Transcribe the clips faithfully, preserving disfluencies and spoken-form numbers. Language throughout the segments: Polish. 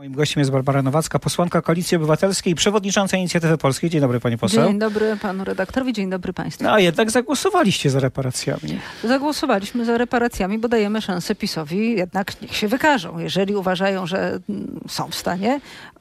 Moim gościem jest Barbara Nowacka, posłanka Koalicji Obywatelskiej i przewodnicząca Inicjatywy Polskiej. Dzień dobry, pani poseł. Dzień dobry panu redaktorowi, dzień dobry państwu. No a jednak zagłosowaliście za reparacjami. Zagłosowaliśmy za reparacjami, bo dajemy szansę PiS-owi, jednak niech się wykażą. Jeżeli uważają, że są w stanie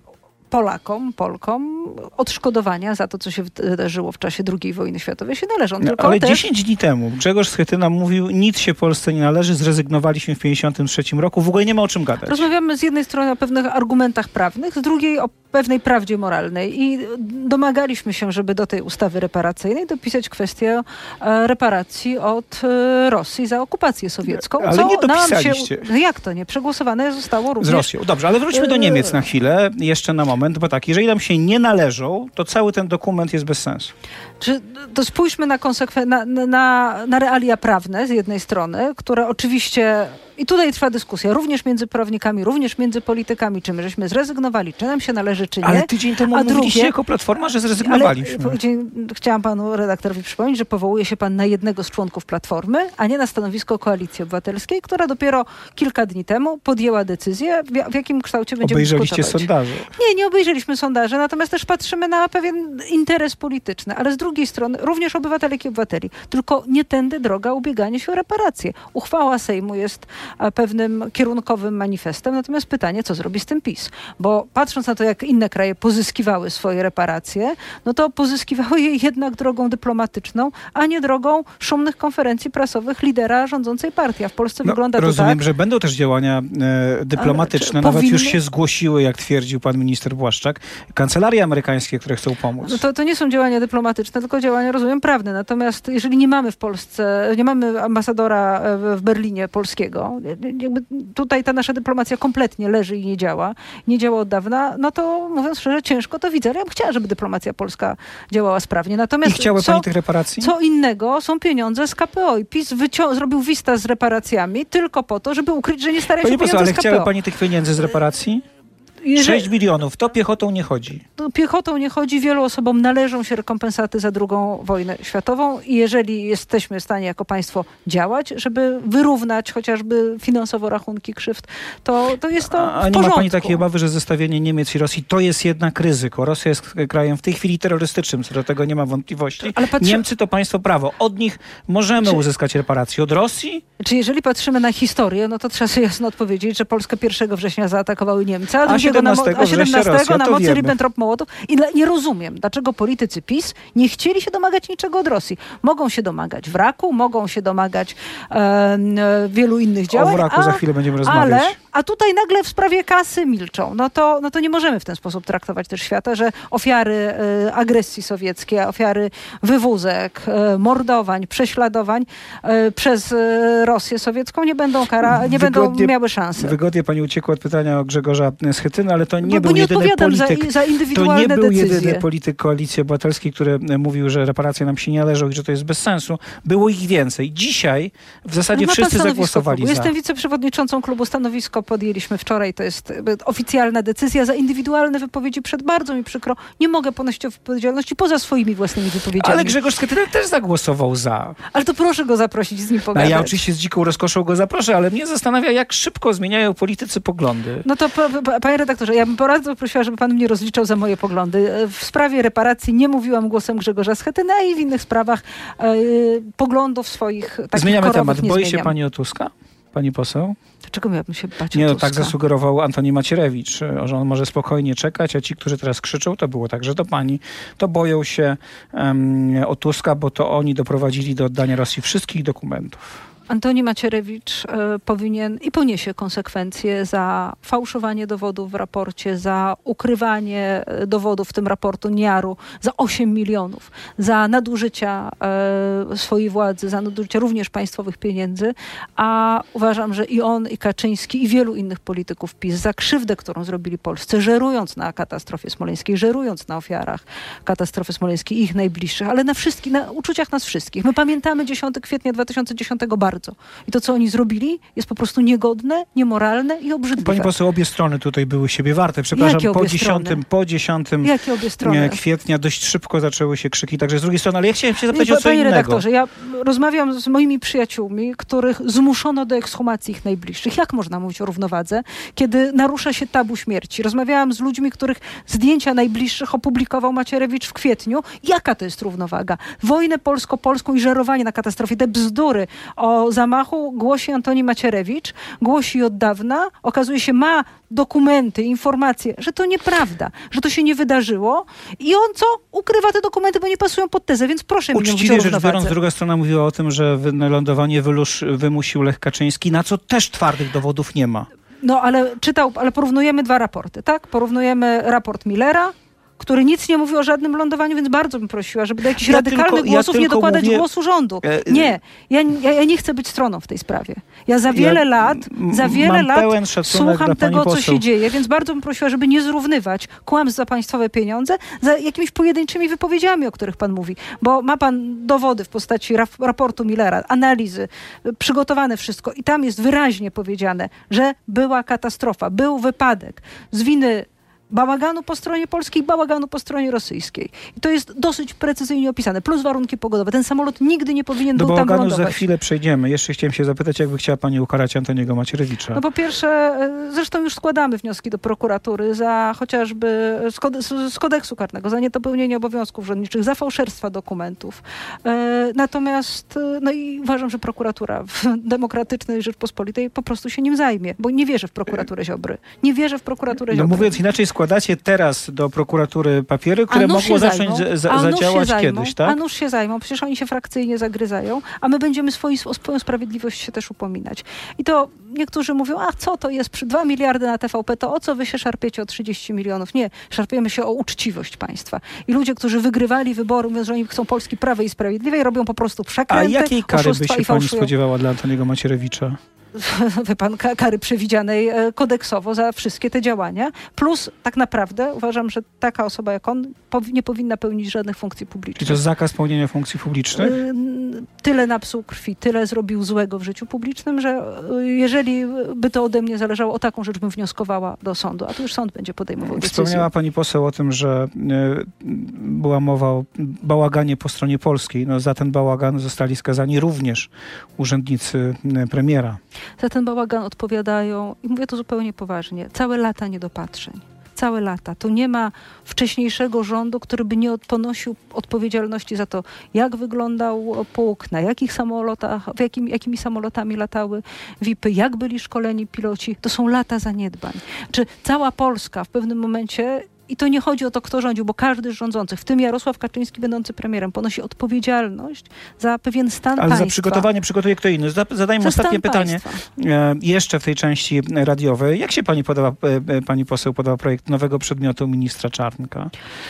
Polakom, Polkom odszkodowania za to, co się wydarzyło w czasie drugiej wojny światowej się należą. No, Tylko ale też... dziesięć dni temu Grzegorz Schetyna mówił, nic się Polsce nie należy, zrezygnowaliśmy w pięćdziesiątym trzecim roku, w ogóle nie ma o czym gadać. Rozmawiamy z jednej strony o pewnych argumentach prawnych, z drugiej o pewnej prawdzie moralnej i domagaliśmy się, żeby do tej ustawy reparacyjnej dopisać kwestię e, reparacji od e, Rosji za okupację sowiecką. Ale co nie nam dopisaliście. się, no jak to nie? Przegłosowane zostało również... Z Rosją. Dobrze, ale wróćmy do Niemiec na chwilę, jeszcze na moment, bo tak, jeżeli nam się nie należą, to cały ten dokument jest bez sensu. Czy, to spójrzmy na, konsekwen- na, na, na realia prawne z jednej strony, które oczywiście, i tutaj trwa dyskusja, również między prawnikami, również między politykami, czy my żeśmy zrezygnowali, czy nam się należy, czy nie. Ale tydzień temu A mówiliście drugie, jako Platforma, że zrezygnowaliśmy. Ale chciałam panu redaktorowi przypomnieć, że powołuje się pan na jednego z członków Platformy, a nie na stanowisko Koalicji Obywatelskiej, która dopiero kilka dni temu podjęła decyzję, w, w jakim kształcie będziemy Obejrzeliście dyskutować. sondaże. Nie, nie obejrzeliśmy sondaży, natomiast też patrzymy na pewien interes polityczny, ale z drugiej strony również obywatelek i obywateli. Tylko nie tędy droga ubiegania się o reparacje. Uchwała Sejmu jest a, pewnym kierunkowym manifestem, natomiast pytanie, co zrobi z tym PiS? Bo patrząc na to, jak inne kraje pozyskiwały swoje reparacje, no to pozyskiwały je jednak drogą dyplomatyczną, a nie drogą szumnych konferencji prasowych lidera rządzącej partii. A w Polsce No, wygląda to rozumiem, tak... że będą też działania e, dyplomatyczne. Ale, Nawet powinny... już się zgłosiły, jak twierdził pan minister Błaszczak, kancelarie amerykańskie, które chcą pomóc. No to, to nie są działania dyplomatyczne, tylko działania, rozumiem, prawne. Natomiast jeżeli nie mamy w Polsce, nie mamy ambasadora w Berlinie polskiego, jakby tutaj ta nasza dyplomacja kompletnie leży i nie działa, nie działa od dawna, no to mówiąc szczerze, ciężko to widzę. Ale ja bym chciała, żeby dyplomacja polska działała sprawnie. Natomiast I chciałaby co, pani tych reparacji? Co innego są pieniądze z K P O. I PiS wycią- zrobił wista z reparacjami tylko po to, żeby ukryć, że nie starają się Pani poseł, pieniądze ale z K P O. chciałaby pani tych pieniędzy z reparacji? Jeżeli... sześć milionów, to piechotą nie chodzi. Piechotą nie chodzi. Wielu osobom należą się rekompensaty za drugą wojnę światową i jeżeli jesteśmy w stanie jako państwo działać, żeby wyrównać chociażby finansowo rachunki krzywd, to, to jest to w A nie porządku. ma pani takiej obawy, że zestawienie Niemiec i Rosji to jest jednak ryzyko? Rosja jest krajem w tej chwili terrorystycznym, co do tego nie ma wątpliwości. Ale patrzy... Niemcy to państwo prawo. Od nich możemy Czy... uzyskać reparacje. Od Rosji? Czy jeżeli patrzymy na historię, no to trzeba sobie jasno odpowiedzieć, że Polskę pierwszego września zaatakowały Niemcy, a, A siedemnastego września na mocy wiemy. Ribbentrop-Mołotow. I dla, nie rozumiem, dlaczego politycy PiS nie chcieli się domagać niczego od Rosji. Mogą się domagać wraku, mogą się domagać e, e, wielu innych działań. O wraku a, za chwilę będziemy rozmawiać. Ale, a tutaj nagle w sprawie kasy milczą. No to, no to nie możemy w ten sposób traktować też świata, że ofiary e, agresji sowieckiej, ofiary wywózek, e, mordowań, prześladowań e, przez e, Rosję sowiecką nie będą kara, nie Wygodnie, będą miały szansy. Wygodnie pani uciekła od pytania o Grzegorza Schetyna, ale to nie bo, był bo nie jedyny polityk. Za, za to nie był decyzje. jedyny polityk Koalicji Obywatelskiej, który mówił, że reparacje nam się nie należą i że to jest bez sensu. Było ich więcej. Dzisiaj w zasadzie no, wszyscy zagłosowali klubu. za. Jestem wiceprzewodniczącą klubu. Stanowisko podjęliśmy wczoraj. To jest oficjalna decyzja. Za indywidualne wypowiedzi przed bardzo mi przykro. Nie mogę ponosić odpowiedzialności poza swoimi własnymi wypowiedziami. Ale Grzegorz Schetyna też zagłosował za. Ale to proszę go zaprosić, z nim pogadać. No ja oczywiście z dziką rozkoszą go zaproszę, ale mnie zastanawia, jak szybko zmieniają politycy poglądy. No to panie redaktorze, ja bym bardzo prosiła, żeby pan mnie rozliczał za moje poglądy. W sprawie reparacji nie mówiłam głosem Grzegorza Schetyna i w innych sprawach e, poglądów swoich takich Zmieniamy temat. Nie Boi zmieniam. się pani o Tuska? Pani poseł? Dlaczego miałabym się bać Nie, o no Tuska? tak zasugerował Antoni Macierewicz, że on może spokojnie czekać, a ci, którzy teraz krzyczą, to było tak, że to pani, to boją się um, o Tuska, bo to oni doprowadzili do oddania Rosji wszystkich dokumentów. Antoni Macierewicz e, powinien i poniesie konsekwencje za fałszowanie dowodów w raporcie, za ukrywanie dowodów, w tym raportu N I A R-u, za osiem milionów, za nadużycia e, swojej władzy, za nadużycia również państwowych pieniędzy, a uważam, że i on, i Kaczyński, i wielu innych polityków PiS za krzywdę, którą zrobili Polsce, żerując na katastrofie smoleńskiej, żerując na ofiarach katastrofy smoleńskiej i ich najbliższych, ale na wszystkich, na uczuciach nas wszystkich. My pamiętamy dziesiątego kwietnia dwa tysiące dziesiątego bardzo bardzo. I to, co oni zrobili, jest po prostu niegodne, niemoralne i obrzydliwe. Pani poseł, obie strony tutaj były siebie warte. Przepraszam, Jakie po obie dziesiątym, strony? po dziesiątym Jakie obie strony? kwietnia dość szybko zaczęły się krzyki także z drugiej strony, ale ja chciałem się zapytać Panie o co innego. redaktorze, ja rozmawiam z moimi przyjaciółmi, których zmuszono do ekshumacji ich najbliższych. Jak można mówić o równowadze, kiedy narusza się tabu śmierci? Rozmawiałam z ludźmi, których zdjęcia najbliższych opublikował Macierewicz w kwietniu. Jaka to jest równowaga? Wojnę polsko-polską i żerowanie na katastrofie. Te bzdury o zamachu głosi Antoni Macierewicz, głosi od dawna. Okazuje się, ma dokumenty, informacje, że to nieprawda, że to się nie wydarzyło i on co? Ukrywa te dokumenty, bo nie pasują pod tezę, więc proszę mi nie mówić o Uczciwie rzecz równowadze. biorąc, druga strona mówiła o tym, że wy- lądowanie wylusz, wymusił Lech Kaczyński, na co też twardych dowodów nie ma. No ale czytał, ale porównujemy dwa raporty, tak? Porównujemy raport Millera, który nic nie mówi o żadnym lądowaniu, więc bardzo bym prosiła, żeby do jakichś Ja radykalnych tylko- ja głosów nie tylko dokładać mówię- głosu rządu. E, Nie, ja, ja, ja nie chcę być stroną w tej sprawie. Ja za wiele Ja lat, m- za wiele mam lat pełen szacunek słucham dla pani tego, co poseł. się dzieje, więc bardzo bym prosiła, żeby nie zrównywać kłamstw za państwowe pieniądze za jakimiś pojedynczymi wypowiedziami, o których pan mówi. Bo ma pan dowody w postaci raf- raportu Millera, analizy, y, przygotowane wszystko i tam jest wyraźnie powiedziane, że była katastrofa, był wypadek z winy bałaganu po stronie polskiej, bałaganu po stronie rosyjskiej. I to jest dosyć precyzyjnie opisane. Plus warunki pogodowe. Ten samolot nigdy nie powinien Do był tam bałaganu lądować. za chwilę przejdziemy. Jeszcze chciałem się zapytać, jakby chciała pani ukarać Antoniego Macierewicza. No po pierwsze, y, zresztą już składamy wnioski do prokuratury za chociażby z, kode, z, z kodeksu karnego, za niedopełnienie obowiązków urzędniczych, za fałszerstwa dokumentów. E, natomiast, y, no i uważam, że prokuratura w demokratycznej Rzeczpospolitej po prostu się nim zajmie, bo nie wierzę w prokuraturę Ziobry. Nie wierzę w prokuraturę No Ziobry. mówiąc inaczej, składacie teraz do prokuratury papiery, A które nuż mogło się zacząć zajmą, za, a nuż się zadziałać zajmą, kiedyś, tak? A nuż się zajmą, przecież oni się frakcyjnie zagryzają, a my będziemy swoi, o swoją sprawiedliwość się też upominać. I to niektórzy mówią, a co to jest, przy dwa miliardy na T V P, to o co wy się szarpiecie o trzydzieści milionów? Nie, szarpiemy się o uczciwość państwa. I ludzie, którzy wygrywali wybory, mówiąc, że oni chcą Polski prawej i sprawiedliwej, robią po prostu A przekręty, jakiej kary by oszustwa się i pani fałszują. spodziewała dla Antoniego Macierewicza? Wie pan, ka- kary przewidzianej e, kodeksowo za wszystkie te działania. Plus tak naprawdę uważam, że taka osoba jak on powi- nie powinna pełnić żadnych funkcji Czy publicznych. to jest zakaz pełnienia funkcji publicznych? Y, Tyle napsuł krwi, tyle zrobił złego w życiu publicznym, że y, jeżeli by to ode mnie zależało, o taką rzecz bym wnioskowała do sądu, a tu już sąd będzie podejmował decyzję. Wspomniała pani poseł o tym, że y, była mowa o bałaganie po stronie polskiej. No, za ten bałagan zostali skazani również urzędnicy y, premiera. Za ten bałagan odpowiadają, i mówię to zupełnie poważnie, całe lata niedopatrzeń. Całe lata. Tu nie ma wcześniejszego rządu, który by nie od- ponosił odpowiedzialności za to, jak wyglądał pułk, na jakich samolotach, w jakim, jakimi samolotami latały V I P-y, jak byli szkoleni piloci. To są lata zaniedbań. Czy cała Polska w pewnym momencie, i to nie chodzi o to, kto rządził, bo każdy z rządzących, w tym Jarosław Kaczyński będący premierem, ponosi odpowiedzialność za pewien stan Ale państwa. za przygotowanie przygotuje kto inny. Za- Zadajmy Za ostatnie stan pytanie. państwa. E, jeszcze w tej części radiowej. Jak się pani podała, e, e, pani poseł podała projekt nowego przedmiotu ministra Czarnka?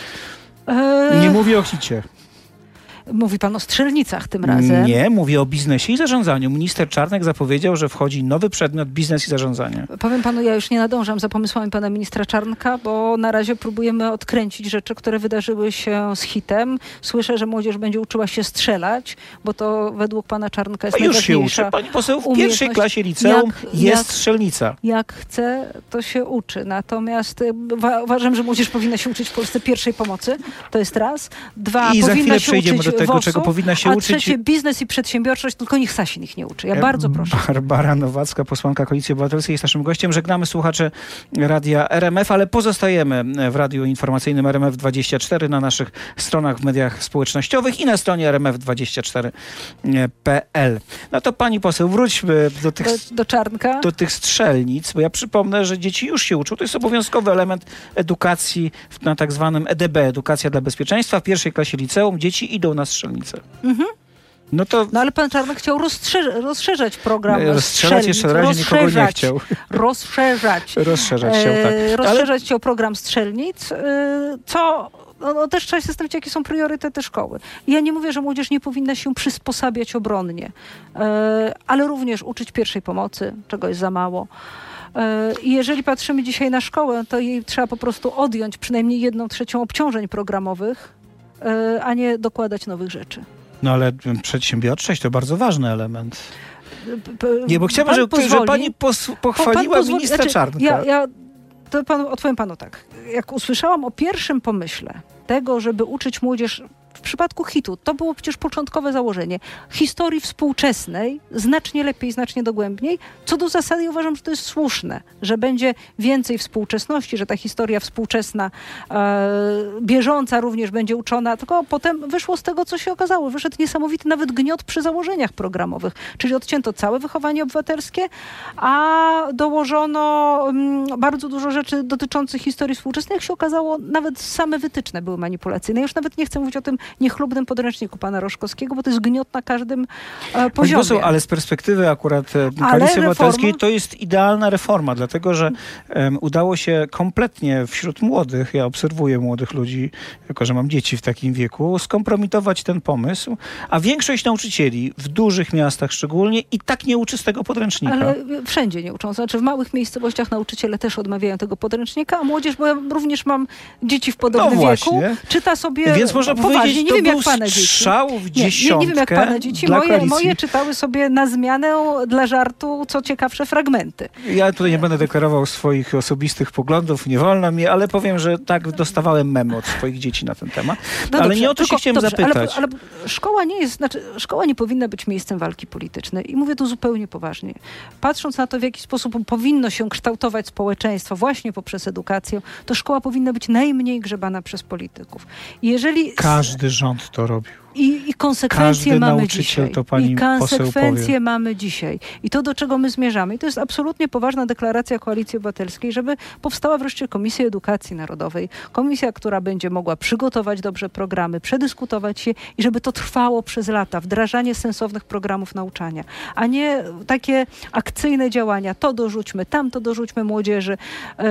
Eee, Nie mówię o hicie. Mówi pan o strzelnicach tym razem. Nie, mówię o biznesie i zarządzaniu. Minister Czarnek zapowiedział, że wchodzi nowy przedmiot biznes i zarządzanie. Powiem panu, ja już nie nadążam za pomysłami pana ministra Czarnka, bo na razie próbujemy odkręcić rzeczy, które wydarzyły się z hitem. Słyszę, że młodzież będzie uczyła się strzelać, bo to według pana Czarnka jest A już się najważniejsza. uczy. Pani poseł, w umiejętność. pierwszej klasie liceum Jak- jest jak- strzelnica. Jak chce, to się uczy. Natomiast y, wa- uważam, że młodzież powinna się uczyć w Polsce pierwszej pomocy. To jest raz. Dwa, I za powinna chwilę się przejdziemy uczyć do tego, W O S-u, czego powinna się a uczyć. trzecie, biznes i przedsiębiorczość, tylko niech Sasin ich nie uczy. Ja bardzo proszę. Barbara Nowacka, posłanka Koalicji Obywatelskiej, jest naszym gościem. Żegnamy słuchaczy Radia R M F, ale pozostajemy w Radiu Informacyjnym R M F dwadzieścia cztery na naszych stronach w mediach społecznościowych i na stronie r m f dwadzieścia cztery kropka p l. No to pani poseł, wróćmy do tych, Do, do Czarnka. do tych strzelnic, bo ja przypomnę, że dzieci już się uczą. To jest obowiązkowy element edukacji w- na tak zwanym E D B, Edukacja dla Bezpieczeństwa. W pierwszej klasie liceum dzieci idą na strzelnicę. Mhm. No to No ale pan Czarnek chciał rozszerzać, rozszerzać program rozstrzelać strzelnic, jeszcze na razie nikogo nie rozszerzać, chciał. Rozszerzać. Rozszerzać się, tak. E, Ale rozszerzać chciał program strzelnic, e, co no, no, też trzeba się zastanowić, jakie są priorytety szkoły. I ja nie mówię, że młodzież nie powinna się przysposabiać obronnie, e, ale również uczyć pierwszej pomocy, czego jest za mało. E, I jeżeli patrzymy dzisiaj na szkołę, to jej trzeba po prostu odjąć przynajmniej jedną trzecią obciążeń programowych, e, a nie dokładać nowych rzeczy. No ale przedsiębiorczość to bardzo ważny element. p- Nie, bo chciałbym, pan żeby, pozwoli, żeby pani pos- pochwaliła pan pozwoli- ministra znaczy, Czarnka. Ja, ja to panu, odpowiem panu tak. Jak usłyszałam o pierwszym pomyśle tego, żeby uczyć młodzież w przypadku hitu, to było przecież początkowe założenie historii współczesnej, znacznie lepiej, znacznie dogłębniej. Co do zasady uważam, że to jest słuszne, że będzie więcej współczesności, że ta historia współczesna, e, bieżąca również będzie uczona, tylko potem wyszło z tego, co się okazało. Wyszedł niesamowity nawet gniot przy założeniach programowych, czyli odcięto całe wychowanie obywatelskie, a dołożono mm, bardzo dużo rzeczy dotyczących historii współczesnej. Jak się okazało, nawet same wytyczne były manipulacyjne. Ja już nawet nie chcę mówić o tym niechlubnym podręczniku pana Roszkowskiego, bo to jest gniot na każdym e, poziomie. Poseł, ale z perspektywy akurat e, Ale Koalicji reforma- Obywatelskiej to jest idealna reforma, dlatego że em, udało się kompletnie wśród młodych, ja obserwuję młodych ludzi, jako że mam dzieci w takim wieku, skompromitować ten pomysł, a większość nauczycieli w dużych miastach szczególnie i tak nie uczy z tego podręcznika. Ale wszędzie nie uczą. Znaczy w małych miejscowościach nauczyciele też odmawiają tego podręcznika, a młodzież, bo ja również mam dzieci w podobnym No wieku, właśnie. czyta sobie Więc można poważnie. powiedzieć, nie to wiem jak był pana dzieci. strzał w Nie, nie, dziesiątkę nie wiem jak pana dzieci. dla Moje, koalicji. moje czytały sobie na zmianę dla żartu co ciekawsze fragmenty. Ja tutaj nie będę deklarował swoich osobistych poglądów, nie wolno mi, ale powiem, że tak dostawałem memy od swoich dzieci na ten temat. No ale dobrze, nie o to tylko- się chciałem dobrze, zapytać. Ale, ale szkoła nie jest, znaczy szkoła nie powinna być miejscem walki politycznej i mówię to zupełnie poważnie. Patrząc na to, w jaki sposób powinno się kształtować społeczeństwo właśnie poprzez edukację, to szkoła powinna być najmniej grzebana przez polityków. I jeżeli Każdy rząd to robił. I, I konsekwencje Każdy mamy nauczyciel, dzisiaj. to pani I poseł konsekwencje powie. mamy dzisiaj. I to, do czego my zmierzamy. I to jest absolutnie poważna deklaracja Koalicji Obywatelskiej, żeby powstała wreszcie Komisja Edukacji Narodowej. Komisja, która będzie mogła przygotować dobrze programy, przedyskutować je i żeby to trwało przez lata. Wdrażanie sensownych programów nauczania. A nie takie akcyjne działania. To dorzućmy, tamto dorzućmy młodzieży. Yy,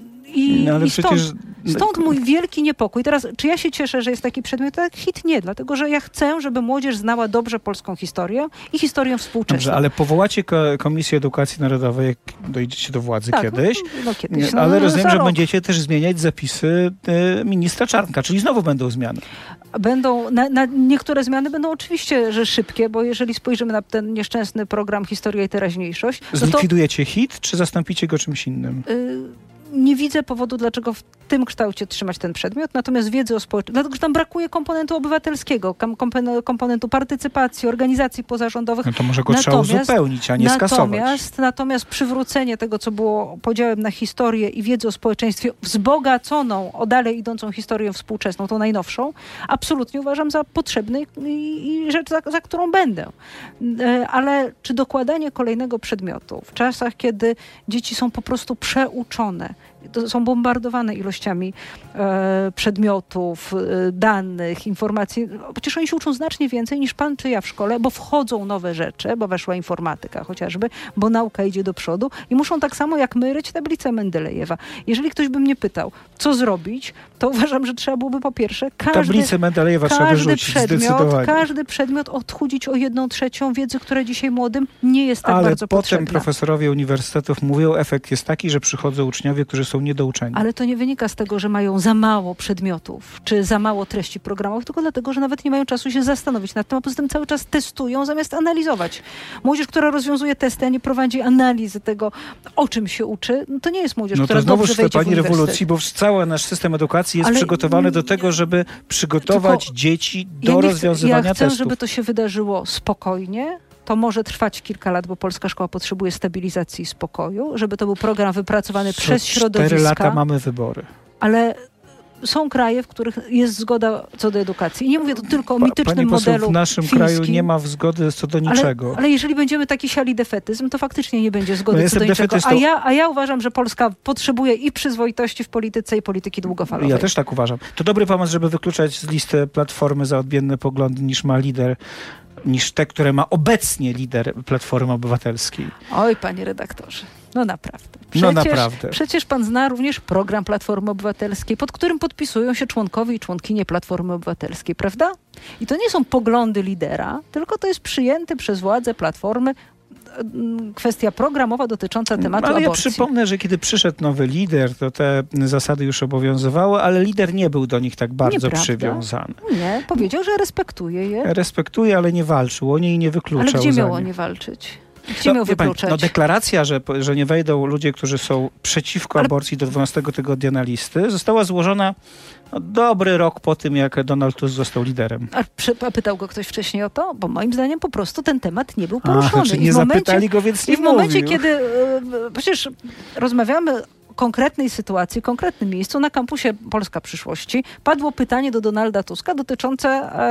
I, No, ale i stąd, przecież- stąd mój wielki niepokój. Teraz, czy ja się cieszę, że jest taki przedmiot? Tak, hit nie, dlatego że ja chcę, żeby młodzież znała dobrze polską historię i historię współczesną. Dobrze, ale powołacie ko- Komisję Edukacji Narodowej, jak dojdziecie do władzy Tak, kiedyś. No, no kiedyś. Nie, No, ale no, rozumiem, za że rok. będziecie też zmieniać zapisy e, ministra Czarnka, czyli znowu będą zmiany. Będą, na, na niektóre zmiany będą oczywiście, że szybkie, bo jeżeli spojrzymy na ten nieszczęsny program Historia i Teraźniejszość, no to Zlikwidujecie hit, czy zastąpicie go czymś innym? y, nie widzę powodu, dlaczego w tym kształcie trzymać ten przedmiot, natomiast wiedzy o społeczeństwie, dlatego że tam brakuje komponentu obywatelskiego, kam- kompen- komponentu partycypacji, organizacji pozarządowych. No to może go trzeba Natomiast- uzupełnić, a nie skasować. Natomiast, natomiast przywrócenie tego, co było podziałem na historię i wiedzę o społeczeństwie, wzbogaconą o dalej idącą historię współczesną, tą najnowszą, absolutnie uważam za potrzebny i, i rzecz, za, za którą będę. E, Ale czy dokładanie kolejnego przedmiotu w czasach, kiedy dzieci są po prostu przeuczone, to są bombardowane ilościami e, przedmiotów, e, danych, informacji. Przecież oni się uczą znacznie więcej niż pan czy ja w szkole, bo wchodzą nowe rzeczy, bo weszła informatyka chociażby, bo nauka idzie do przodu i muszą tak samo jak my ryć tablicę Mendelejewa. Jeżeli ktoś by mnie pytał, co zrobić, to uważam, że trzeba byłoby po pierwsze każdy, Tablicę Mendelejewa trzeba każdy wyrzucić przedmiot, zdecydowanie. każdy przedmiot odchudzić o jedną trzecią wiedzy, która dzisiaj młodym nie jest tak Ale bardzo potem potrzebna. profesorowie uniwersytetów mówią, efekt jest taki, że przychodzą uczniowie, którzy są niedouczeni. Ale to nie wynika z tego, że mają za mało przedmiotów, czy za mało treści programowych, tylko dlatego, że nawet nie mają czasu się zastanowić nad tym, a poza tym cały czas testują zamiast analizować. Młodzież, która rozwiązuje testy, a nie prowadzi analizy tego, o czym się uczy, no to nie jest młodzież, No która to znowu dobrze chce wejdzie w pani uniwersytet. rewolucji, bo cały nasz system edukacji jest Ale przygotowany do tego, żeby przygotować Tylko dzieci do Ja nie chcę- rozwiązywania Ja chcę, testów. żeby to się wydarzyło spokojnie. To może trwać kilka lat, bo polska szkoła potrzebuje stabilizacji i spokoju, żeby to był program wypracowany Co przez środowiska. Cztery lata mamy wybory. Ale są kraje, w których jest zgoda co do edukacji. I nie mówię tu tylko o Pa- mitycznym Pani poseł, modelu w naszym fińskim, kraju nie ma zgody co do ale, niczego. ale jeżeli będziemy taki siali defetyzm, to faktycznie nie będzie zgody No, co do jestem niczego. A defetystą. ja, a ja uważam, że Polska potrzebuje i przyzwoitości w polityce, i polityki długofalowej. Ja też tak uważam. To dobry pomysł, żeby wykluczać z listy Platformy za odmienne poglądy niż ma lider, niż te, które ma obecnie lider Platformy Obywatelskiej. Oj, panie redaktorze, no naprawdę. No naprawdę. Przecież pan zna również program Platformy Obywatelskiej, pod którym podpisują się członkowie i członkinie Platformy Obywatelskiej, prawda? I to nie są poglądy lidera, tylko to jest przyjęty przez władze Platformy mm, kwestia programowa dotycząca tematu Ale ja aborcji. przypomnę, że kiedy przyszedł nowy lider, to te zasady już obowiązywały, ale lider nie był do nich tak bardzo Nieprawda. przywiązany. Nie, powiedział, że respektuje je. Respektuje, ale nie walczył o nie i nie wykluczał Ale gdzie za miało nie. nie walczyć? Gdzie miał wie pani, wykluczać? no deklaracja, że, że nie wejdą ludzie, którzy są przeciwko Ale- aborcji do dwunastego tygodnia na listy, została złożona no, dobry rok po tym, jak Donald Tusk został liderem. A, przy, a pytał go ktoś wcześniej o to? Bo moim zdaniem po prostu ten temat nie był A, poruszony. znaczy I nie w momencie, zapytali go, więc nie I w momencie, mówił. kiedy e, przecież rozmawiamy o konkretnej sytuacji, konkretnym miejscu, na kampusie Polska Przyszłości, padło pytanie do Donalda Tuska dotyczące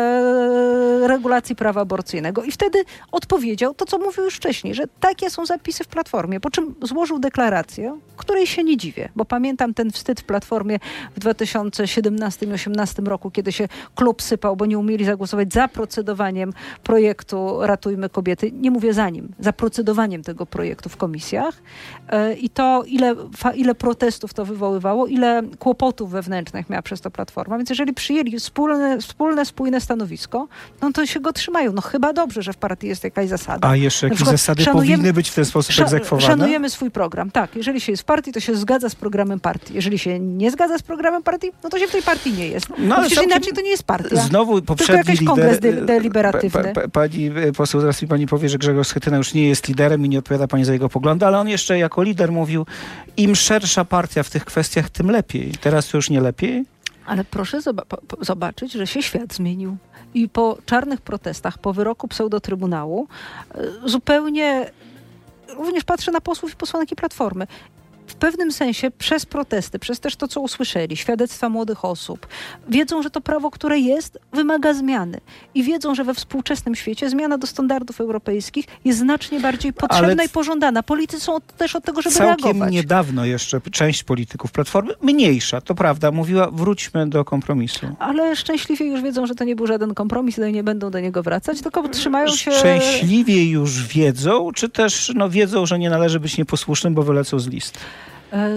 e, regulacji prawa aborcyjnego i wtedy odpowiedział to, co mówił już wcześniej, że takie są zapisy w Platformie, po czym złożył deklarację, której się nie dziwię, bo pamiętam ten wstyd w Platformie w dwa tysiące siedemnastym i osiemnastym roku, kiedy się klub sypał, bo nie umieli zagłosować za procedowaniem projektu Ratujmy Kobiety. Nie mówię za nim, za procedowaniem tego projektu w komisjach. E, I to, ile, fa, ile protestów to wywoływało, ile kłopotów wewnętrznych miała przez to Platforma. Więc jeżeli przyjęli wspólne, wspólne spójne stanowisko, no to się go trzymają. No chyba dobrze, że w partii jest jakaś zasada. A jeszcze Na jakieś przykład zasady szanujemy- powinny być w ten sposób Sza- egzekwowane? Szanujemy swój program. Tak, jeżeli się jest w partii, to się zgadza z programem partii. Jeżeli się nie zgadza z programem partii, no to się w tej partii nie jest. No, No, ale przecież całkiem- inaczej to nie jest partia. Znowu poprzedni jakiś lider... kongres de- deliberatywny. Pa, pa, pani poseł, zaraz mi pani powie, że Grzegorz Schetyna już nie jest liderem i nie odpowiada pani za jego poglądy, ale on jeszcze jako lider mówił, im szersza partia w tych kwestiach, tym lepiej. Teraz to już nie lepiej? Ale proszę zoba- po- po- zobaczyć, że się świat zmienił. I po czarnych protestach, po wyroku pseudotrybunału, y, zupełnie również patrzę na posłów i posłanki Platformy. W pewnym sensie przez protesty, przez też to, co usłyszeli, świadectwa młodych osób, wiedzą, że to prawo, które jest, wymaga zmiany. I wiedzą, że we współczesnym świecie zmiana do standardów europejskich jest znacznie bardziej potrzebna Ale i pożądana. Politycy są od, też od tego, żeby Całkiem reagować. niedawno jeszcze część polityków Platformy, mniejsza, to prawda, mówiła, wróćmy do kompromisu. Ale szczęśliwie już wiedzą, że to nie był żaden kompromis i nie będą do niego wracać, tylko trzymają się... Szczęśliwie już wiedzą, czy też no, wiedzą, że nie należy być nieposłusznym, bo wylecą z list? E,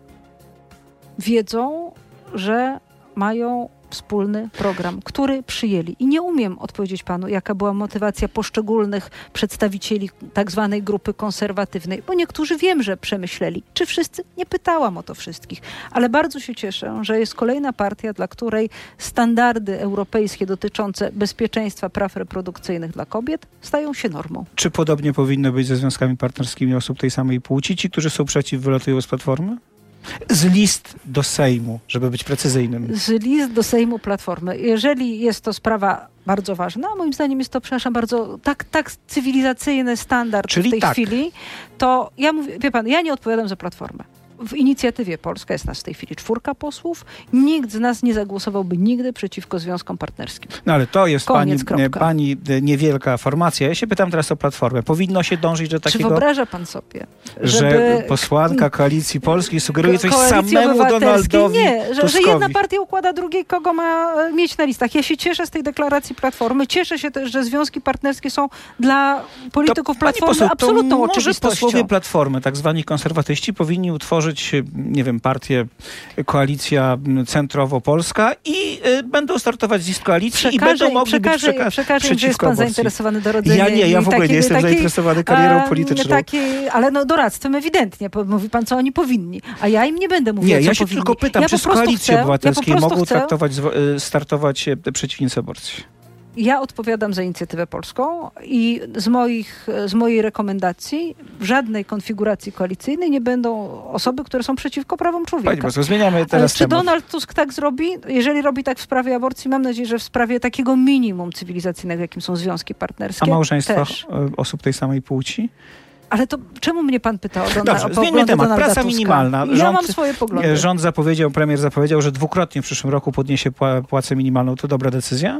wiedzą, że mają wspólny program, który przyjęli. I nie umiem odpowiedzieć panu, jaka była motywacja poszczególnych przedstawicieli tak zwanej grupy konserwatywnej, bo niektórzy wiem, że przemyśleli. Czy wszyscy? Nie pytałam o to wszystkich. Ale bardzo się cieszę, że jest kolejna partia, dla której standardy europejskie dotyczące bezpieczeństwa praw reprodukcyjnych dla kobiet stają się normą. Czy podobnie powinno być ze związkami partnerskimi osób tej samej płci? Ci, którzy są przeciw, wylatują z Platformy? Z list do Sejmu, żeby być precyzyjnym. Z list do Sejmu Platformy. Jeżeli jest to sprawa bardzo ważna, moim zdaniem jest to, przepraszam bardzo, tak, tak cywilizacyjny standard Czyli w tej tak. chwili, to ja mówię, wie pan, ja nie odpowiadam za Platformę. W Inicjatywie Polska jest nas w tej chwili czwórka posłów. Nikt z nas nie zagłosowałby nigdy przeciwko związkom partnerskim. No ale to jest pani, Koniec, kropka. pani niewielka formacja. Ja się pytam teraz o Platformę. Powinno się dążyć do Czy takiego, wyobraża pan sobie, że żeby posłanka Koalicji Polskiej sugeruje coś Koalicji samemu Obywatelskiej? Donaldowi Nie, że, że Tuskowi? jedna partia układa drugiej, kogo ma e, mieć na listach. Ja się cieszę z tej deklaracji Platformy. Cieszę się też, że związki partnerskie są dla polityków To, Platformy pani poseł, absolutną to może oczywistością. posłowie Platformy, tak zwani konserwatyści, powinni utworzyć, nie wiem, partię Koalicja Centrowo-Polska i y, będą startować z list koalicji i będą mogli być przeka- przekażę, że jest przeciwko pan aborcji. zainteresowany dorodzeniem. Ja nie, ja w ogóle takiej- nie jestem takiej, zainteresowany karierą e, polityczną. Takiej, ale no doradztwem ewidentnie. bo Mówi pan, co oni powinni. A ja im nie będę mówiła, Nie, co ja się powinni. tylko pytam, ja czy po z prostu Koalicji chcę, Obywatelskiej ja po prostu mogą chcę, traktować, zwo- y, startować y, przeciwnicy aborcji? Ja odpowiadam za Inicjatywę Polską i z, moich, z mojej rekomendacji w żadnej konfiguracji koalicyjnej nie będą osoby, które są przeciwko prawom Pani człowieka. poseł, zmieniamy Ale teraz czy temat. Donald Tusk tak zrobi? Jeżeli robi tak w sprawie aborcji, mam nadzieję, że w sprawie takiego minimum cywilizacyjnego, jakim są związki partnerskie. A małżeństwach też. y, osób tej samej płci? Ale to czemu mnie pan pyta o, Dona, Dobrze, o zmieńmy poglądy temat. Donalda Praca Tuska? minimalna. Ja Rząd- mam swoje poglądy. Rząd zapowiedział, premier zapowiedział, że dwukrotnie w przyszłym roku podniesie pła- płacę minimalną. To dobra decyzja?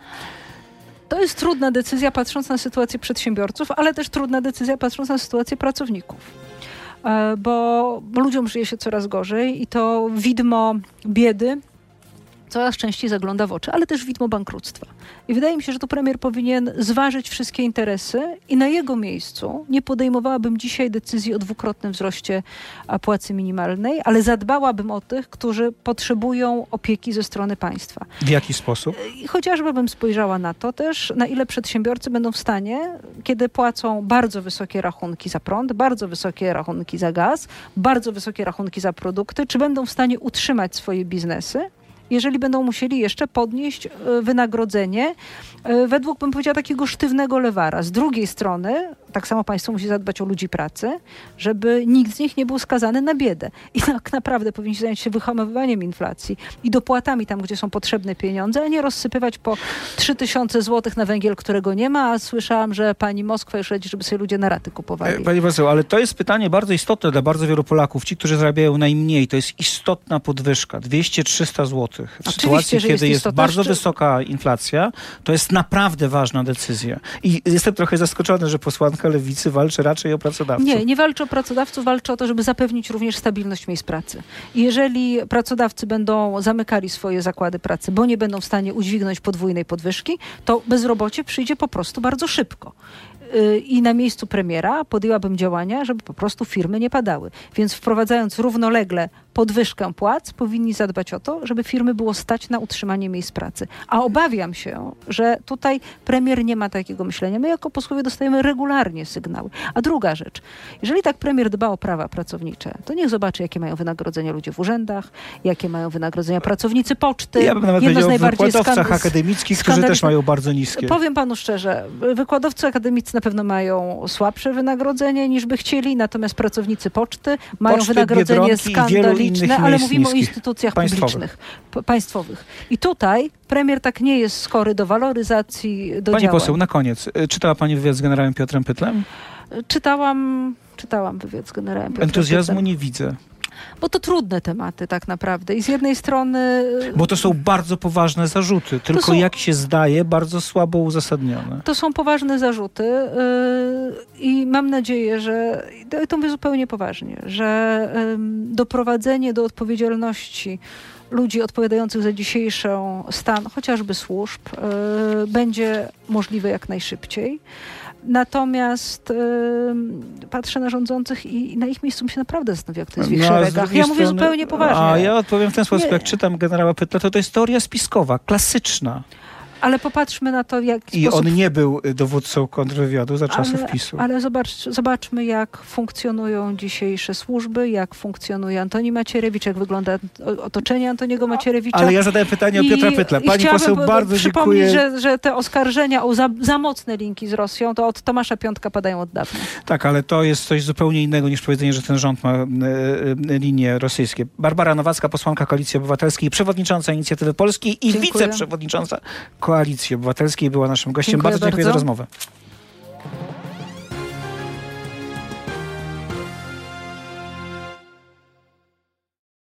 To jest trudna decyzja patrząc na sytuację przedsiębiorców, ale też trudna decyzja patrząc na sytuację pracowników. E, Bo, bo ludziom żyje się coraz gorzej i to widmo biedy coraz częściej zagląda w oczy, ale też widmo bankructwa. I wydaje mi się, że tu premier powinien zważyć wszystkie interesy i na jego miejscu nie podejmowałabym dzisiaj decyzji o dwukrotnym wzroście a, płacy minimalnej, ale zadbałabym o tych, którzy potrzebują opieki ze strony państwa. W jaki sposób? I chociażby bym spojrzała na to też, na ile przedsiębiorcy będą w stanie, kiedy płacą bardzo wysokie rachunki za prąd, bardzo wysokie rachunki za gaz, bardzo wysokie rachunki za produkty, czy będą w stanie utrzymać swoje biznesy, jeżeli będą musieli jeszcze podnieść e, wynagrodzenie e, według, bym powiedziała, takiego sztywnego lewara. Z drugiej strony tak samo państwo musi zadbać o ludzi pracy, żeby nikt z nich nie był skazany na biedę. I tak naprawdę powinniście zająć się wyhamowywaniem inflacji i dopłatami tam, gdzie są potrzebne pieniądze, a nie rozsypywać po trzy tysiące złotych na węgiel, którego nie ma, a słyszałam, że pani Moskwa już radzi, żeby sobie ludzie na raty kupowali. Pani poseł, ale to jest pytanie bardzo istotne dla bardzo wielu Polaków. Ci, którzy zarabiają najmniej, to jest istotna podwyżka. dwieście trzysta złotych. W Oczywiście, sytuacji, że kiedy jest jest istotna. bardzo Jeszcze- wysoka inflacja, to jest naprawdę ważna decyzja. I jestem trochę zaskoczony, że posłanka Lewicy walczy raczej o pracodawców. Nie, nie walczy o pracodawców, walczy o to, żeby zapewnić również stabilność miejsc pracy. I jeżeli pracodawcy będą zamykali swoje zakłady pracy, bo nie będą w stanie udźwignąć podwójnej podwyżki, to bezrobocie przyjdzie po prostu bardzo szybko. Yy, I na miejscu premiera podjęłabym działania, żeby po prostu firmy nie padały. Więc wprowadzając równolegle podwyżkę płac, powinni zadbać o to, żeby firmy było stać na utrzymanie miejsc pracy. A obawiam się, że tutaj premier nie ma takiego myślenia. My jako posłowie dostajemy regularnie sygnały. A druga rzecz, jeżeli tak premier dba o prawa pracownicze, to niech zobaczy, jakie mają wynagrodzenia ludzie w urzędach, jakie mają wynagrodzenia pracownicy poczty. Ja bym nawet Jedno z powiedział o najbardziej wykładowcach skandal- akademickich, którzy też skandaliz- mają bardzo niskie. Powiem panu szczerze, wykładowcy akademicy na pewno mają słabsze wynagrodzenie niż by chcieli, natomiast pracownicy poczty mają Poczty, wynagrodzenie Biedronki i wielu innych skandaliczne, ale miejsc mówimy o niskich, instytucjach państwowych. publicznych, p- państwowych. I tutaj premier tak nie jest skory do waloryzacji, do Pani działań. poseł, na koniec. y, Czytała pani wywiad z generałem Piotrem Pytlem? Czytałam, czytałam wywiad z generałem Piotrem Entuzjazmu Pytlem, nie widzę. bo to trudne tematy tak naprawdę. I z jednej strony... Bo to są bardzo poważne zarzuty, tylko są- jak się zdaje, bardzo słabo uzasadnione. To są poważne zarzuty yy, i mam nadzieję, że, i to mówię zupełnie poważnie, że ym, doprowadzenie do odpowiedzialności ludzi odpowiadających za dzisiejszy stan, chociażby służb, yy, będzie możliwe jak najszybciej. Natomiast yy, patrzę na rządzących i, i na ich miejscu mi się naprawdę zastanawia, jak to jest w ich No, a z szeregach. drugiej Ja mówię strony- zupełnie poważnie. A ja odpowiem w ten sposób, Nie. jak czytam generała Pytla, to to jest teoria spiskowa, klasyczna. Ale popatrzmy na to, jak I sposób... on nie był dowódcą kontrwywiadu za czasów ale, PiSu. Ale zobacz, zobaczmy, jak funkcjonują dzisiejsze służby, jak funkcjonuje Antoni Macierewicz, jak wygląda o- otoczenie Antoniego Macierewicza. Ale ja zadałem pytanie o I- Piotra Pytla. i Pani chciałabym poseł, po- bardzo przypomnieć, dziękuję. że, że te oskarżenia o za, za mocne linki z Rosją, to od Tomasza Piątka padają od dawna. Tak, ale to jest coś zupełnie innego niż powiedzenie, że ten rząd ma e, e, linie rosyjskie. Barbara Nowacka, posłanka Koalicji Obywatelskiej, przewodnicząca Inicjatywy Polskiej i Dziękuję. wiceprzewodnicząca Koalicji Obywatelskiej była naszym gościem. Dziękuję Bardzo dziękuję bardzo. za rozmowę.